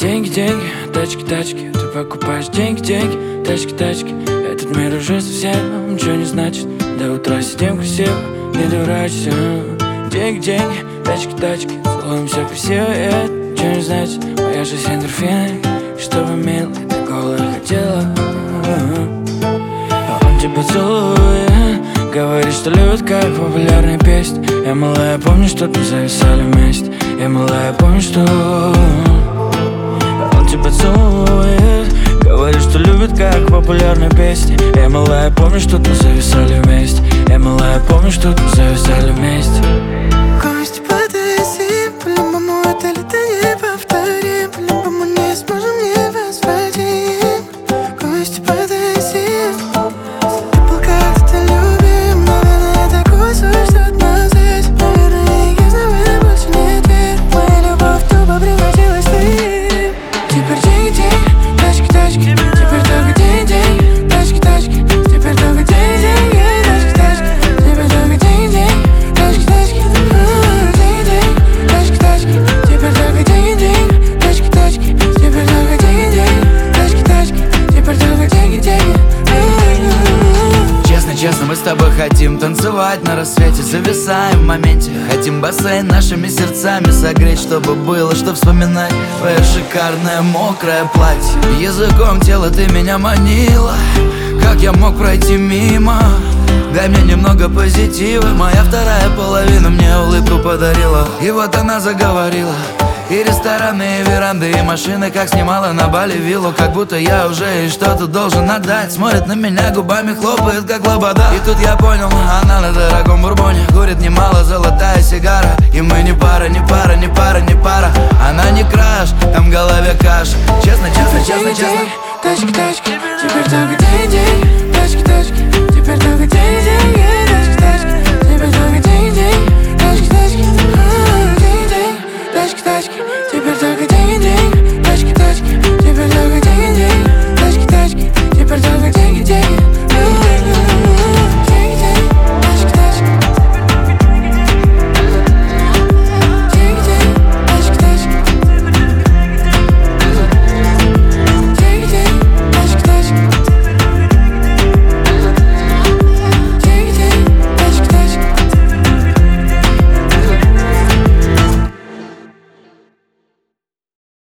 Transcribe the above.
Деньги, деньги, тачки, тачки. Ты покупаешь деньги, деньги, тачки, тачки. Этот мир уже совсем ничего не значит. До утра сидим красиво, не дурачься. Деньги, деньги, тачки, тачки. Целуемся красиво, и это ничего не значит. Моя жизнь эндорфины, чтобы милый, ты голая хотела. А он тебя целует, говорит, что любит, как популярная песня. Я малая, помню, что мы зависали вместе. Я малая, помню, что он тебя целует, говорит, что любит, как популярная песня. Я малая, помню, что мы зависали вместе. Я малая, помню, что мы зависали вместе. Кость подвеси, по-любому это лето не повторим. По-любому не сможем, не возвратим. Кость подвеси, ты был как-то любим. Наверное, такой свой, что от нас здесь. Наверное, я знаю, я больше не дверь. Моя любовь тупо превратилась в ты. Теперь деньги, деньги, тачки, тачки. Теперь только деньги, деньги, тачки, тачки. Теперь только деньги, деньги, тачки, тачки. Теперь только деньги, деньги, тачки, тачки. Деньги, деньги, тачки, тачки. Теперь только деньги, деньги, тачки, тачки. Теперь только деньги, деньги, тачки, тачки. Теперь только деньги, деньги. Честно, честно, мы с тобой хотим танцевать на рассвете. Зависаем в моменте, хотим бассейн нашими сердцами согреть. Чтобы было, что вспоминать твое шикарное мокрое платье. Языком тела ты меня манила, как я мог пройти мимо? Дай мне немного позитива. Моя вторая половина мне улыбку подарила. И вот она заговорила. И рестораны, и веранды, и машины, как снимала на Бали виллу. Как будто я уже ей что-то должен отдать. Смотрит на меня, губами хлопает, как лобода. И тут я понял, она на дорогом бурбоне. Курит немало, золотая сигара. И мы не пара, не пара, не пара, не пара. Она не краш, там в голове каша. Честно, честно, честно, честно. Тачки, тачки, теперь только деньги.